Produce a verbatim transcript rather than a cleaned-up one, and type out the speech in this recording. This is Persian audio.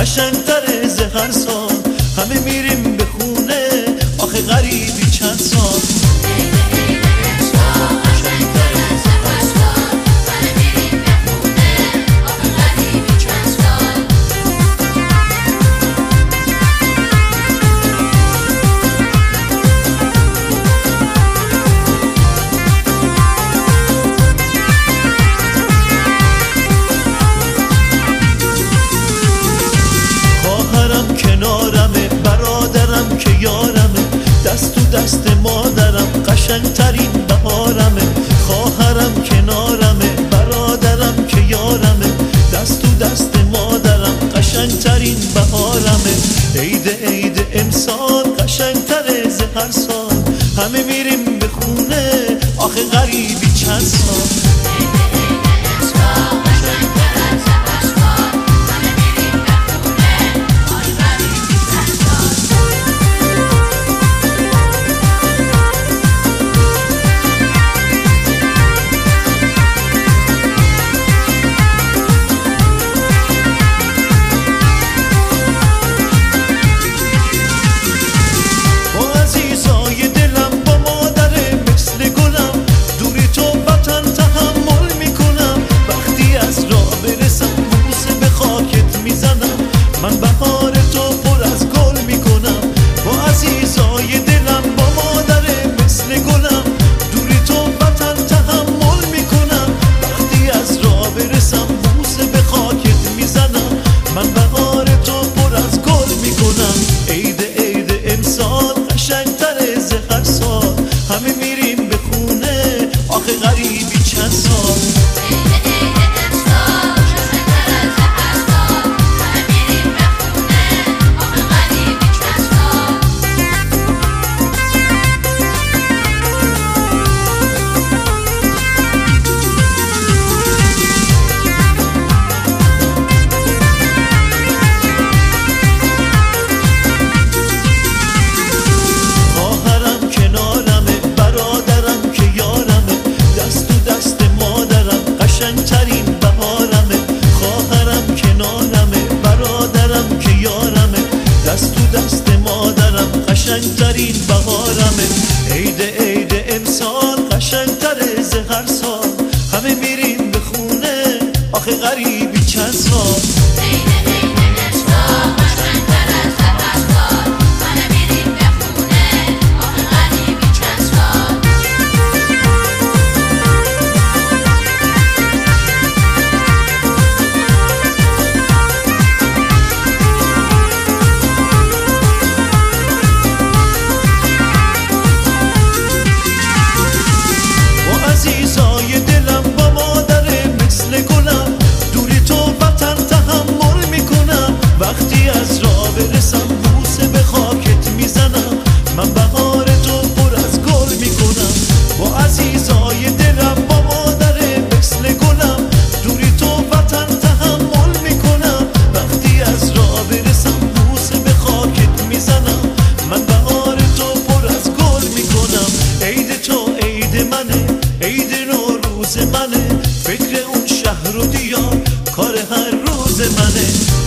قشنگتره ز هر سال. همه میریم به خونه آخه غریبی چند سال. کنارمه برادرم که یارمه، دست تو دست مادرم قشنگترین بهارمه. خواهرم کنارمه برادرم که یارمه، دست تو دست مادرم قشنگترین بهارمه. عید عید امسال قشنگتره ز هر سال. همه میریم به خونه آخه غریبی چند سال. من بهار تو پر از گل میکنم، با عزیزای دلم با مادر مثل گلم. دوری تو وطن تحمل میکنم، وقتی از راه برسم بوسه به خاکت میزنم. من بهار تو پر از گل میکنم. عید عید امسال قشنگتره ز هر سال. همه میریم به خونه آخه غریبی چند سال. قشنگترین بهارمه. خواهرم کنارمه برادرم که یارمه، دست تو دست مادرم قشنگترین بهارمه. عید عید امسال قشنگتره ز هر سال. همه میریم به خونه آخه غریبی چند سال. عزیزای دلم با مادر مثل گلم، دوری تو وطن تحمل میکنم. وقتی از راه برسم بوسه به خاکت میزنم. من بهار تو پر از گل میکنم، با عزیزای دلم با مادر مثل گلم. دوری تو وطن تحمل میکنم، وقتی از راه برسم بوسه به خاکت میزنم. من بهار تو پر از گل میکنم. عید تو عید منه، عید نوروز منه، فکر اون شهر و دیار کار هر روز منه.